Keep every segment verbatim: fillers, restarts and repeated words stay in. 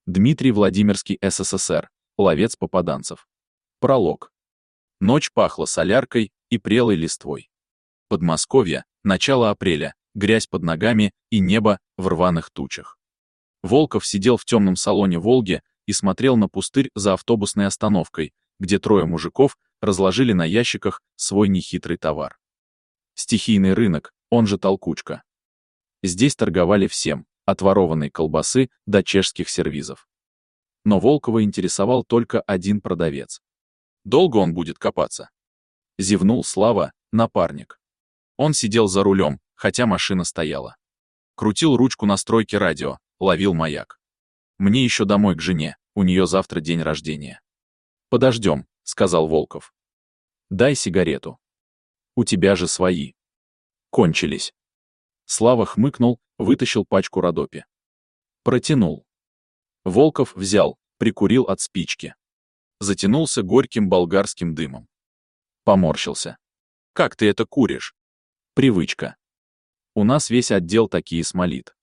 Дмитрий Владимирский, СССР. Ловец попаданцев. Пролог. Ночь пахла соляркой и прелой листвой. Подмосковье, начало апреля, грязь под ногами и небо в рваных тучах. Волков сидел в темном салоне «Волги» и смотрел на пустырь за автобусной остановкой, где трое мужиков разложили на ящиках свой нехитрый товар. Стихийный рынок, он же толкучка. Здесь торговали всем, от ворованной колбасы до чешских сервизов. Но Волкова интересовал только один продавец. Долго он будет копаться? Зевнул Слава, напарник. Он сидел за рулем, хотя машина стояла. Крутил ручку настройки радио, ловил маяк. Мне еще домой к жене, у нее завтра день рождения. Подождем, сказал Волков. Дай сигарету. У тебя же свои. Кончились. Слава хмыкнул, вытащил пачку Родопи. Протянул. Волков взял, прикурил от спички. Затянулся горьким болгарским дымом. Поморщился. Как ты это куришь? Привычка. У нас весь отдел такие смолит.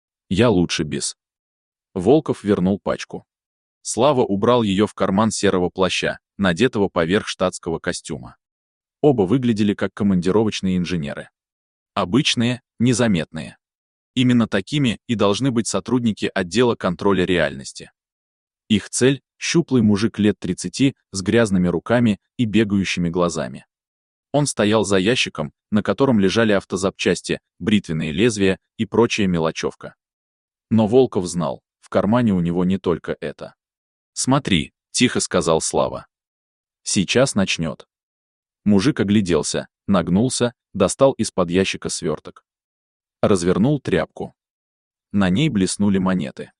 Я лучше без. Волков вернул пачку. Слава убрал ее в карман серого плаща, надетого поверх штатского костюма. Оба выглядели как командировочные инженеры. Обычные, незаметные. Именно такими и должны быть сотрудники отдела контроля реальности. Их цель — щуплый мужик лет тридцати с грязными руками и бегающими глазами. Он стоял за ящиком, на котором лежали автозапчасти, бритвенные лезвия и прочая мелочевка. Но Волков знал, в кармане у него не только это. «Смотри», — тихо сказал Слава. «Сейчас начнет». Мужик огляделся, нагнулся, достал из-под ящика сверток. Развернул тряпку. На ней блеснули монеты.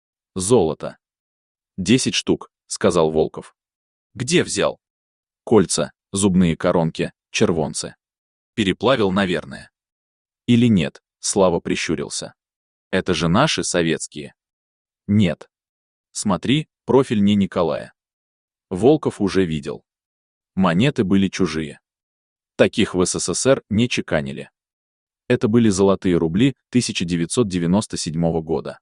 Золото. «Десять штук», — сказал Волков. «Где взял?» «Кольца, зубные коронки, червонцы. Переплавил, наверное». «Или нет?» — Слава прищурился. «Это же наши советские». «Нет». «Смотри, профиль не Николая». Волков уже видел. Монеты были чужие. Таких в СССР не чеканили. Это были золотые рубли тысяча девятьсот девяносто седьмого года.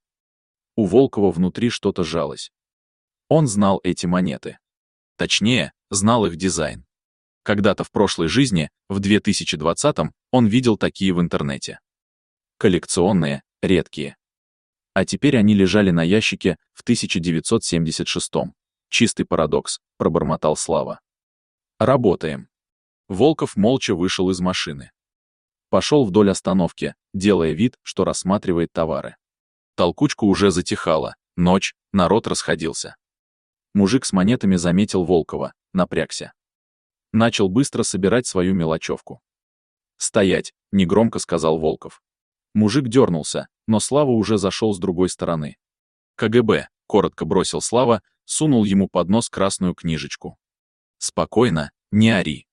У Волкова внутри что-то сжалось. Он знал эти монеты. Точнее, знал их дизайн. Когда-то в прошлой жизни, в две тысячи двадцатом, он видел такие в интернете. Коллекционные, редкие. А теперь они лежали на ящике в тысяча девятьсот семьдесят шестом. Чистый парадокс, пробормотал Слава. Работаем. Волков молча вышел из машины. Пошел вдоль остановки, делая вид, что рассматривает товары. Толкучка уже затихала, ночь, народ расходился. Мужик с монетами заметил Волкова, напрягся. Начал быстро собирать свою мелочевку. «Стоять!» — негромко сказал Волков. Мужик дернулся, но Слава уже зашел с другой стороны. «КГБ», — коротко бросил Слава, сунул ему под нос красную книжечку. «Спокойно, не ори».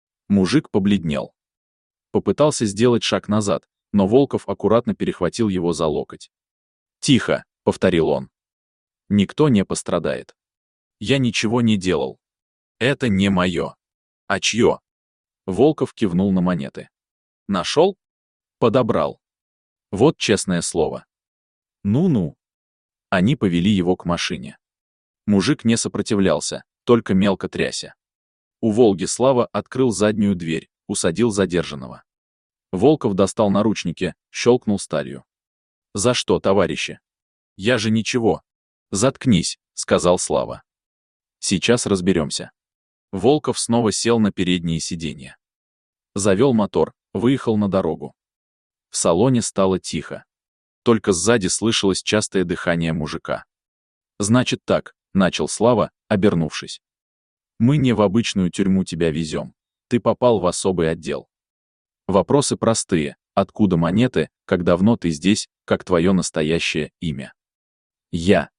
Мужик побледнел. Попытался сделать шаг назад, но Волков аккуратно перехватил его за локоть. «Тихо», — повторил он. «Никто не пострадает. Я ничего не делал. Это не мое». «А чье?» Волков кивнул на монеты. «Нашел?» «Подобрал». Вот честное слово. Ну-ну. Они повели его к машине. Мужик не сопротивлялся, только мелко тряся. У «Волги» Слава открыл заднюю дверь, усадил задержанного. Волков достал наручники, щелкнул сталью. «За что, товарищи?» «Я же ничего». «Заткнись», — сказал Слава. «Сейчас разберемся». Волков снова сел на передние сиденья. Завел мотор, выехал на дорогу. В салоне стало тихо. Только сзади слышалось частое дыхание мужика. «Значит так», — начал Слава, обернувшись. «Мы не в обычную тюрьму тебя везем. Ты попал в особый отдел. Вопросы простые. Откуда монеты, как давно ты здесь, как твое настоящее имя?» «Я.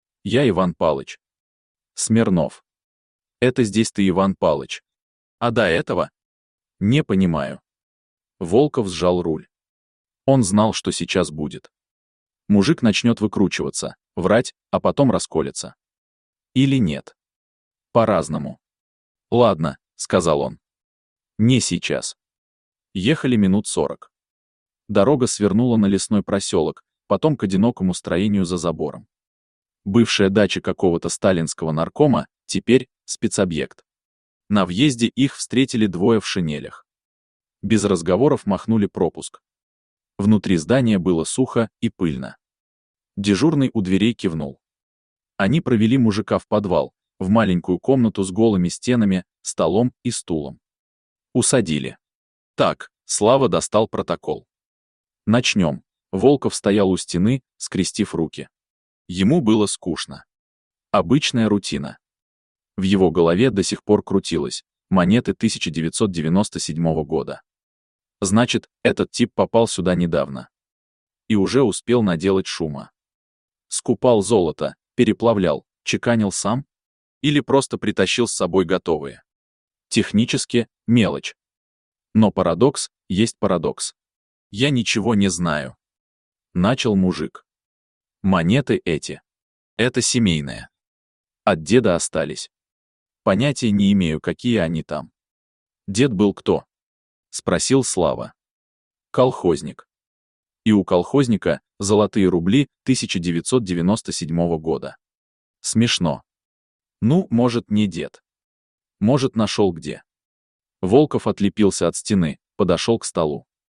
Я Иван Палыч». «Смирнов». «Это здесь ты Иван Палыч. А до этого?» «Не понимаю». Волков сжал руль. Он знал, что сейчас будет. Мужик начнет выкручиваться, врать, а потом расколется. Или нет. По-разному. «Ладно», — сказал он. «Не сейчас». Ехали минут сорок. Дорога свернула на лесной проселок, потом к одинокому строению за забором. Бывшая дача какого-то сталинского наркома, теперь спецобъект. На въезде их встретили двое в шинелях. Без разговоров махнули пропуск. Внутри здания было сухо и пыльно. Дежурный у дверей кивнул. Они провели мужика в подвал, в маленькую комнату с голыми стенами, столом и стулом. Усадили. Так, Слава достал протокол. Начнем. Волков стоял у стены, скрестив руки. Ему было скучно. Обычная рутина. В его голове до сих пор крутилось монеты тысяча девятьсот девяносто седьмого года. Значит, этот тип попал сюда недавно. И уже успел наделать шума. Скупал золото, переплавлял, чеканил сам? Или просто притащил с собой готовые? Технически — мелочь. Но парадокс есть парадокс. Я ничего не знаю. Начал мужик. Монеты эти. Это семейные. От деда остались. Понятия не имею, какие они там. Дед был кто? Спросил Слава. Колхозник. И у колхозника золотые рубли тысяча девятьсот девяносто седьмого года. Смешно. Ну, может, не дед. Может, нашел где. Волков отлепился от стены, подошел к столу.